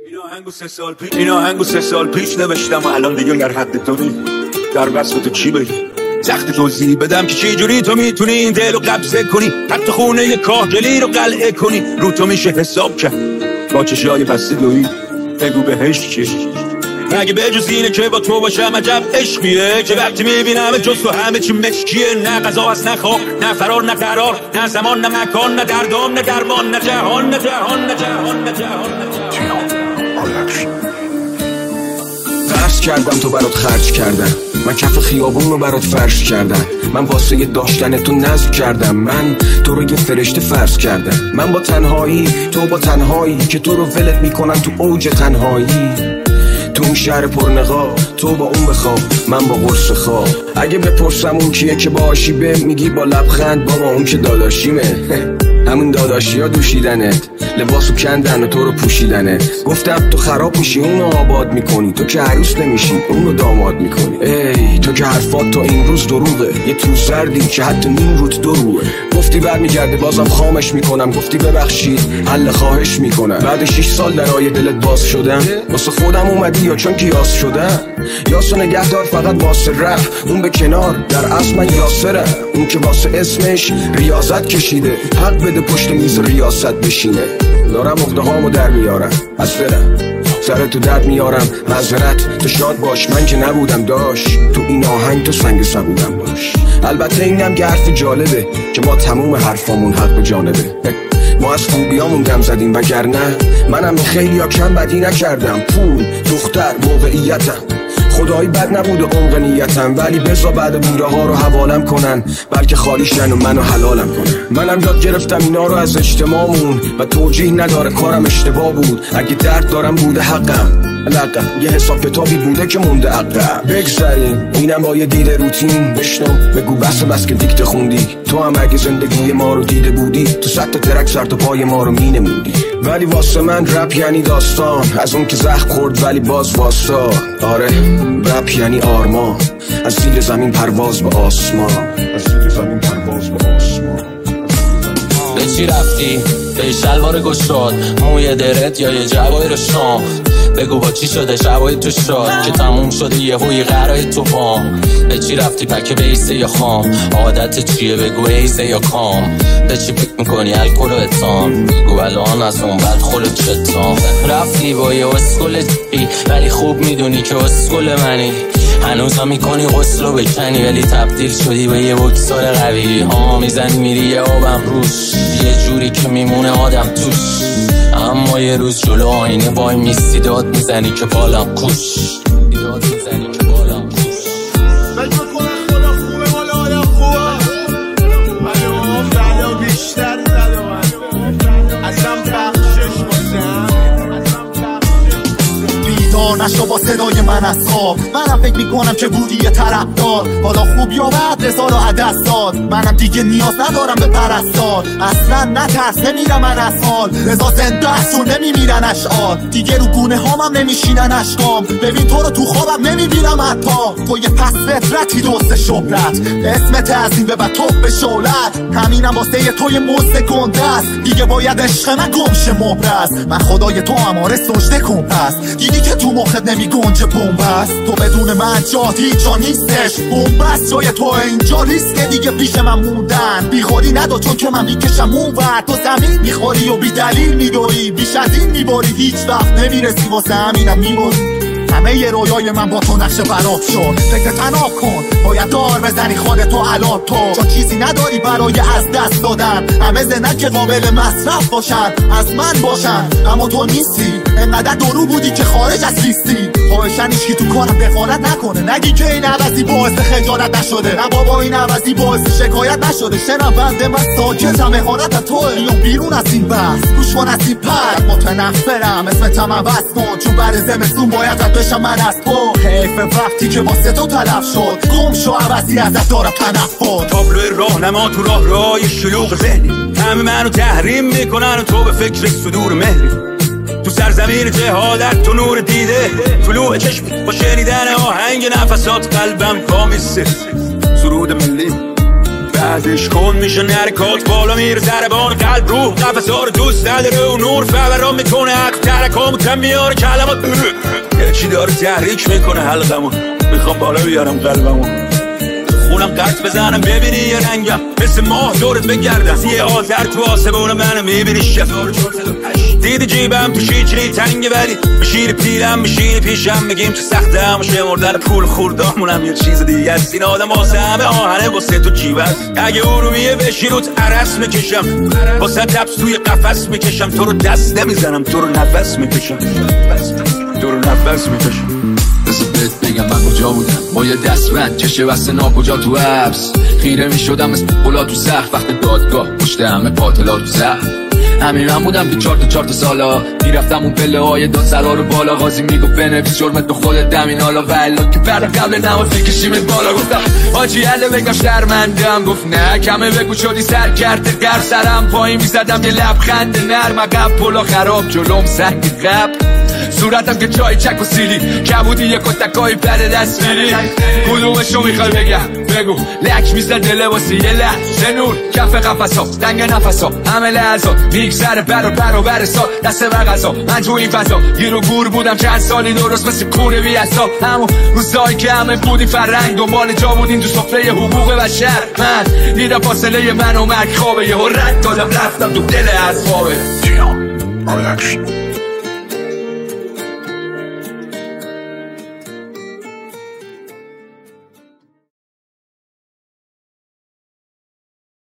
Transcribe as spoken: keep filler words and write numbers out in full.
این آهنگو سه سال پیش این آهنگو سه سال پیش نوشتم و الان دیگه در حد تو نی در وصف تو چی بگی سخت توضیح بدم که چی جوری تو میتونی این دل رو قبضه کنی حتی خونه ی کاهگلی رو قلعه کنی رو تو میشه حساب کرد با چشای بسته دویی بگو بهش چی مگه به جز اینه که با تو باشم عجب عشقیه که وقتی میبینم جز تو همه چی مشکیه نه قضا هست نه خواب نه فرار نه قرار نه زمان نه مکان نه دردام نه درمان نه جهان نه جهان نه جهان نه جهان نه جهان فرض کردم تو برات خرج کردم من کف خیابون رو برات فرش کردم من واسه یه داشتن تو نذر کردم من تو رو یه فرشته فرض کردم من با تنهایی تو با تنهایی که تو رو ولت میکنن تو اوج تنهایی تو اون شهر پرنقا تو با اون بخواب من با قرص خواب اگه بپرسم اون کیه که باشی به میگی با لبخند بابا اون که داداشیمه همون داداشی ها دوشیدنت لباسو کندن و تو رو پوشیدنت گفتم تو خراب میشی اونو آباد میکنی تو که عروس نمیشی اونو داماد میکنی ای تو که حرفات تا این روز دروغه یه تو سردی که حتی نیم روت دروغه گفتی برمیگرده بازم خامش میکنم گفتی ببخشید حل خواهش میکنم بعد شش سال درای دلت باز شدم واسه خودم اومدی یا چون کیاس شدم یاسو نگهدار فقط واسه رفت اون به کنار در اصل من یاسرم اون که واسه اسمش ریاضت کشیده حق بده پشت میز ریاست بشینه دارم اقده هامو در میارم از فرم سر تو درد میارم معذرت تو شاد باش من که نبودم داشت تو این آهنگ تو سنگ سبودم باش البته اینم که حرف جالبه که ما تموم حرفامون حق به جانبه ما از خوبیامون دم زدیم وگرنه منم خیلی ها کم بدی نکردم پول دختر موقعیتم خدایی بد نبوده عمق نیتم ولی بزا بعد بوده ها رو حوالم کنن بلکه خالیشن و منو حلالم کنن منم یاد گرفتم اینا رو از اجتماعمون و توجیه نداره کارم اشتباه بود اگه درد دارم بوده حقم لقم یه حساب کتابی بوده که مونده عقب بگذاریم اینم با یه دیده روتین بشنو بگو بس بس که دیکته خوندی تو هم اگه زندگی ما رو دیده بودی تو صد تا ترک سر تا پای ما رو مینمودی ولی واسه من رپ یعنی داستان از اون که زخم خورد ولی باز واسا آره رپ یعنی آرمان از زیر زمین پرواز به آسمان از زیر زمین پرواز به آسمان به چی رفتی؟ به شلوار گشاد موی درت یا یه جوایر شام بگو با چی شده شبای تو شاد که تموم شده یه هوی قرای تو پام به چی رفتی پکه بیسه یا خام عادت چیه بگو ایزه یا کام به چی فکر میکنی الکل و اتام بگو الان از اون بد خلت چتام رفتی با یه اسکل جی ولی خوب میدونی که اسکل منی هنوز هم میکنی غسل رو بکنی ولی تبدیل شدی به یه بکسار قوی ها میزنی میری یه آبم روش یه جوری که میمونه آدم توش اما یه روز جلو آینه وای میستی داد میزنی که بالم کوش داد میزنی که بالم کوش فکر کنم خدا خوبه مال آدم خوبه ولی اون بلا بیشتر زده من ازم بخشش بازم بیدار نشو با صدای من از خواب منم فکر میکنم که بودی یه طرفدار حالا خوب یا بد رضا رو عدس داد منم دیگه نیاز ندارم به پرستار اصلا نترس نمیرم من از حال رضا زنده است چون نمیمیرن اشعار دیگه رو گونه هامم نمیشینن اشکام ببین تو رو تو خوابم نمیبینم حتی تو یه پس فطرتی دوست شهرت اسمت از این به بعد توپ به شولت همینم واسه یه توی مزد گنده است دیگه باید عشق من گمشه مبرز من خدای تو اماره سجده کن پس دیدی که تو مخت نمی گنج بومبست تو بدون من جات هیچ جا نیستش بومبست جای تو اینجا نیست که دیگه پیش من موندن بیخوری نداد چون که من میکشم اون ور تو زمین میخوری و بی دلیل میدوی بیش از این میباری هیچ وقت نمیرسی واسه همینم میباری همه یه رویای من با تو نقشه براب شد فکر تناب کن باید دار بزنی خودت تو علاب تو چون چیزی نداری برای از دست دادن همه زنن که قابل مصرف باشن از من باشن اما تو نیستی انقدر درو بودی که خارج از لیستی خواهشن ایشکی تو کارم دخالت نکنه نگی که این عوضی باعث خجالت نشده نه بابا این عوضی باعث شکایت نشده شنم بنده من ساکتم احانت توه یا بیرون از این بحث گوش کن از این پر متنفرم اسمتم عوض کن چون بر زمستون باید بشم من از تو حیف وقتی که واسه تو تلف شد گم شو عوضی ازت دارم تنفر تابلو راهنما تو راه رای شلوغ ذهنی همه منو تحریم میکنن و تو به فکر صدور مهری تو سرزمین جهالت تو نور دیده طلوع چشم با شنیدن آهنگ نفسات قلبم کامیسه سرود ملی بعدش کن میشه نرکات بالا میره ضربان قلب روح قفصا رو دوست نداره و نور فوران میکنه حق ترکام کم میاره کلمات چی داره تحریک میکنه حلقمون میخوام بالا بیارم قلبمون خونم قط بزنم ببینی یه رنگم مثل ماه دورت بگردم یه آذر تو آسمون منو میبینی شفار دیدی جیبم تو شیچری تنگه ولی بشیر پیلم بشیر پیشم میگیم تو سخته هم شمردن پول خوردامونم یه چیز دیگه است این آدم واسه همه آهنه واسه تو جیب است اگه ارومیه بشی روت عرس میکشم واسه تبس توی قفس میکشم تو رو دست نمیزنم تو رو نفس میکشم تو رو نفس میکشم بذار بهت بگم من کجا بودم با یه دستبند چشه بسته ناکجا تو حبس خیره میشدم مثل قلا تو سخت وقت دادگاه پشت همه قاتلا تو سخت همین من بودم که چار تا چار تا سالا میرفتم اون پله های دادسرا رو بالا قاضی میگفت بنویس جرمت تو خودت دمین حالا ولا که پر قبل نماز بکشیمت بالا گفتم حاجی عله بگم شرمندم گفت نه کمه بگو شدی سر کرده گر سرم پایین میزدم یه لبخند نرم عقب پلا خراب جلوم سنگ قب صورتم که چای چک و سیلی کبودی یه کتکای پر دست میری کدومشو میخوای بگم بگو لک میزده لباسی یه لحظه نور کف قفصا دنگ نفسا همه لحظات میگذره برا برا برسا دست و غذا من تو این فضا گیر و گور بودم چند سالی درست مثل کونه بی اصلا همون روزایی که همه بودی فرنگ دنبال جا بودیم تو سفره حقوق بشر من دیدم فاصله من و مرگ خوابه یه رد دادم رفتم تو دل اسبابه